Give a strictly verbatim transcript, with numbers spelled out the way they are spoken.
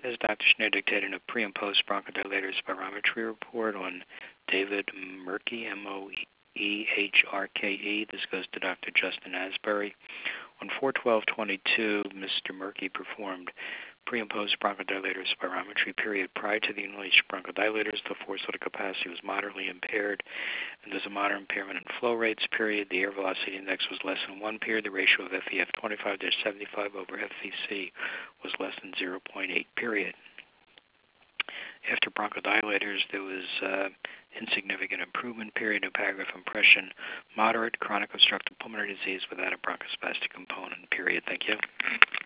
As Doctor Schneider dictated a pre- and post-bronchodilator spirometry report on David Murkey, M O E H R K E. This goes to Doctor Justin Asbury. On four twelve twenty-two, Mister Murkey performed pre- and post-bronchodilator spirometry period. Prior to the inhalation bronchodilators, the forced vital capacity was moderately impaired, and there's a moderate impairment in flow rates period. The air velocity index was less than one period. The ratio of F E F twenty-five to seventy-five over F V C was less than zero point eight period. After bronchodilators, there was uh, insignificant improvement period. No paragraph impression. Moderate chronic obstructive pulmonary disease without a bronchospastic component period. Thank you.